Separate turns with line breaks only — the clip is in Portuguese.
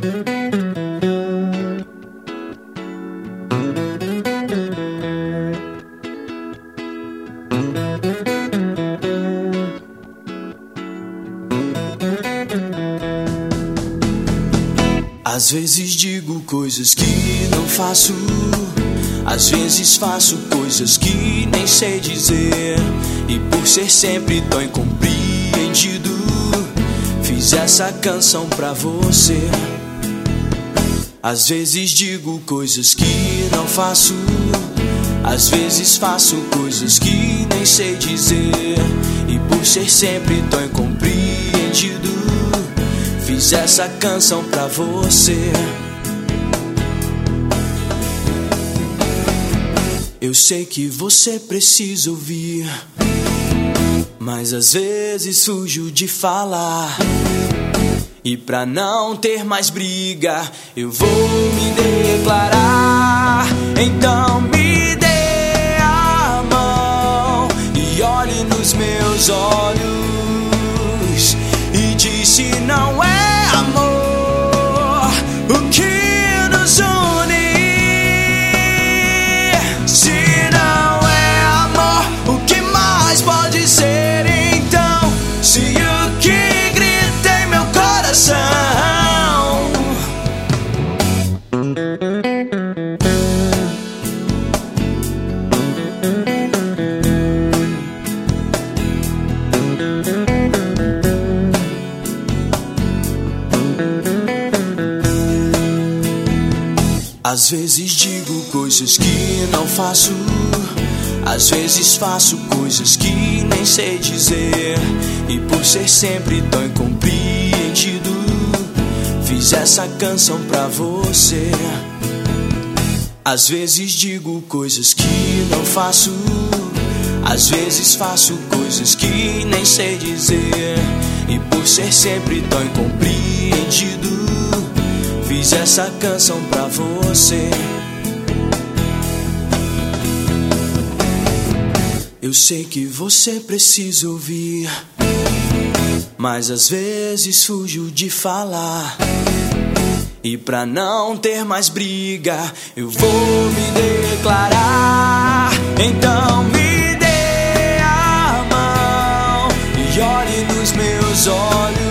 Às vezes digo coisas que não faço, às vezes faço coisas que nem sei dizer, e por ser sempre tão incompreendido, fiz essa canção pra você. Às vezes digo coisas que não faço, às vezes faço coisas que nem sei dizer, e por ser sempre tão incompreendido, fiz essa canção pra você. Eu sei que você precisa ouvir, mas às vezes fujo de falar. E pra não ter mais briga, eu vou me declarar. Então me dê a mão e olhe nos meus olhos e diz se não é amor o que nos une. Se não é amor, o que mais pode ser então? Se o que grita em meu coração às vezes digo coisas que não faço, às vezes faço coisas que nem sei dizer, e por ser sempre tão incompreendido, fiz essa canção pra você. Às vezes digo coisas que não faço, às vezes faço coisas que nem sei dizer, e por ser sempre tão incompreendido, fiz essa canção pra você. Eu sei que você precisa ouvir, mas às vezes fujo de falar. E pra não ter mais briga, eu vou me declarar. Então me dê a mão e olhe nos meus olhos